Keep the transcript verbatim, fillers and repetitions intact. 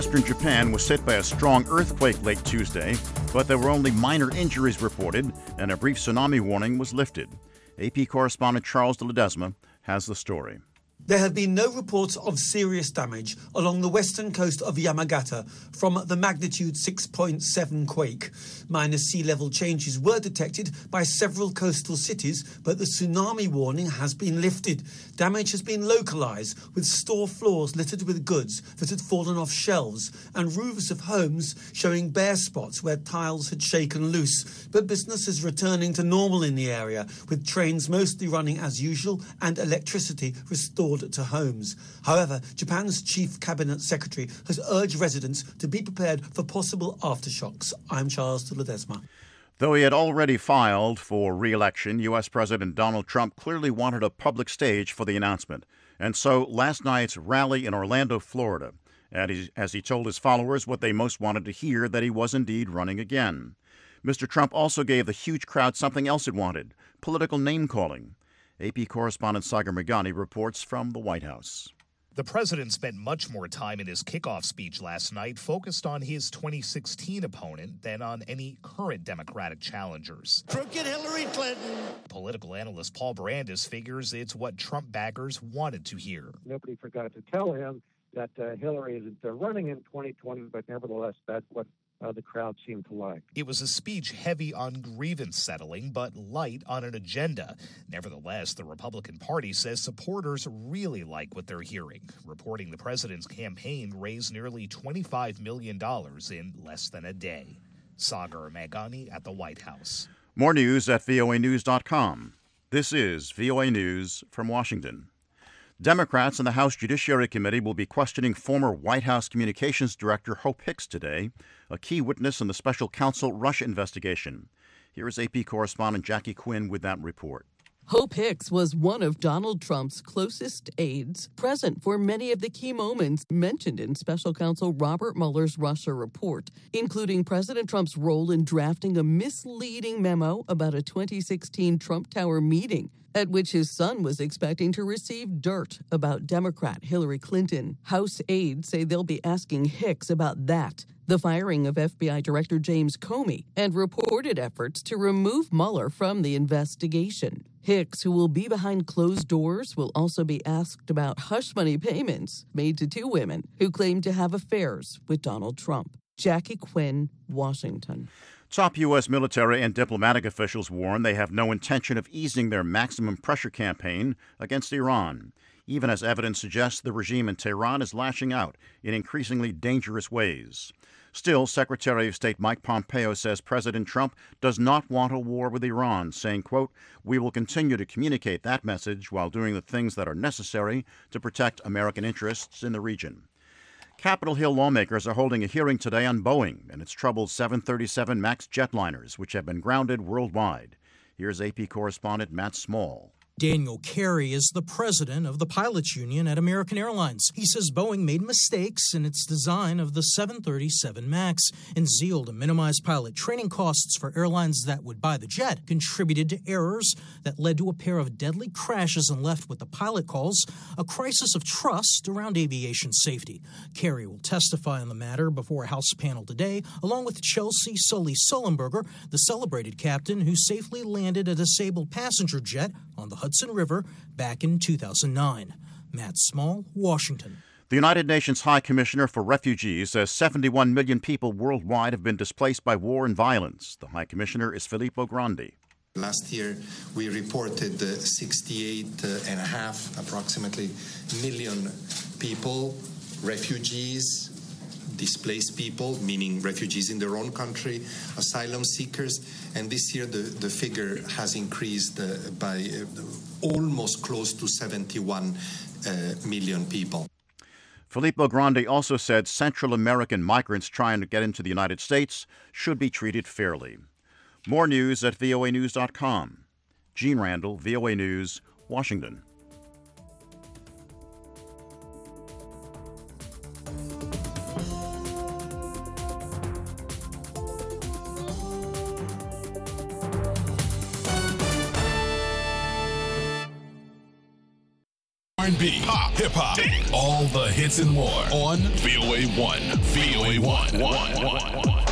Western Japan was hit by a strong earthquake late Tuesday, but there were only minor injuries reported, and a brief tsunami warning was lifted. A P correspondent Charles de Ledesma has the story. There have been no reports of serious damage along the western coast of Yamagata from the magnitude six point seven quake. Minor sea level changes were detected by several coastal cities, but the tsunami warning has been lifted. Damage has been localized, with store floors littered with goods that had fallen off shelves and roofs of homes showing bare spots where tiles had shaken loose. But business is returning to normal in the area, with trains mostly running as usual and electricity restored to homes. However, Japan's chief cabinet secretary has urged residents to be prepared for possible aftershocks. I'm Charles de Ledesma. Though he had already filed for re-election, U S. President Donald Trump clearly wanted a public stage for the announcement. And so last night's rally in Orlando, Florida, as he told his followers what they most wanted to hear, that he was indeed running again. Mister Trump also gave the huge crowd something else it wanted: political name-calling. A P correspondent Sagar Meghani reports from the White House. The president spent much more time in his kickoff speech last night focused on his twenty sixteen opponent than on any current Democratic challengers. Crooked Hillary Clinton. Political analyst Paul Brandis figures it's what Trump backers wanted to hear. Nobody forgot to tell him that uh, Hillary isn't uh, running in twenty twenty, but nevertheless, that's what Uh, the crowd seemed to like. It was a speech heavy on grievance settling, but light on an agenda. Nevertheless, the Republican Party says supporters really like what they're hearing, reporting the president's campaign raised nearly twenty-five million dollars in less than a day. Sagar Meghani at the White House. More news at V O A news dot com. This is V O A News from Washington. Democrats in the House Judiciary Committee will be questioning former White House Communications Director Hope Hicks today, a key witness in the special counsel Russia investigation. Here is A P correspondent Jackie Quinn with that report. Hope Hicks was one of Donald Trump's closest aides, present for many of the key moments mentioned in special counsel Robert Mueller's Russia report, including President Trump's role in drafting a misleading memo about a twenty sixteen Trump Tower meeting at which his son was expecting to receive dirt about Democrat Hillary Clinton. House aides say they'll be asking Hicks about that, the firing of F B I Director James Comey, and reported efforts to remove Mueller from the investigation. Hicks, who will be behind closed doors, will also be asked about hush money payments made to two women who claimed to have affairs with Donald Trump. Jackie Quinn, Washington. Top U S military and diplomatic officials warn they have no intention of easing their maximum pressure campaign against Iran, even as evidence suggests the regime in Tehran is lashing out in increasingly dangerous ways. Still, Secretary of State Mike Pompeo says President Trump does not want a war with Iran, saying, quote, "We will continue to communicate that message while doing the things that are necessary to protect American interests in the region." Capitol Hill lawmakers are holding a hearing today on Boeing and its troubled seven thirty-seven MAX jetliners, which have been grounded worldwide. Here's A P correspondent Matt Small. Daniel Carey is the president of the pilots union at American Airlines. He says Boeing made mistakes in its design of the seven thirty-seven MAX, and zeal to minimize pilot training costs for airlines that would buy the jet contributed to errors that led to a pair of deadly crashes and left what the pilot calls a crisis of trust around aviation safety. Carey will testify on the matter before a House panel today, along with Chelsea Sully Sullenberger, the celebrated captain who safely landed a disabled passenger jet on the Hudson River back in two thousand nine. Matt Small, Washington. The United Nations High Commissioner for Refugees says seventy-one million people worldwide have been displaced by war and violence. The High Commissioner is Filippo Grandi. Last year, we reported uh, sixty-eight uh, and a half, approximately, million people, refugees, displaced people, meaning refugees in their own country, asylum seekers, and this year the, the figure has increased uh, by uh, almost close to seventy-one uh, million people. Filippo Grandi also said Central American migrants trying to get into the United States should be treated fairly. More news at V O A news dot com. Gene Randall, V O A News, Washington. R and B, pop, hip hop, all the hits and more on V O A one. V O A one.